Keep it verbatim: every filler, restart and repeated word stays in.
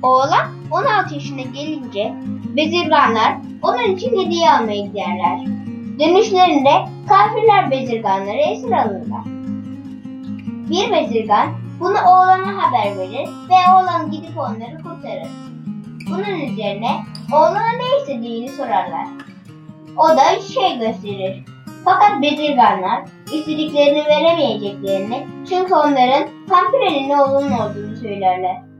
Oğlan on altı yaşına gelince bezirganlar onun için hediye almaya giderler. Dönüşlerinde kafirler bezirganları esir alırlar. Bir bezirgan bunu oğlana haber verir ve oğlan gidip onları kurtarır. Bunun üzerine oğlana ne istediğini sorarlar. O da şey gösterir. Fakat bezirganlar istediklerini veremeyeceklerini, çünkü onların Kampire'nin oğlunun olduğunu söylerler.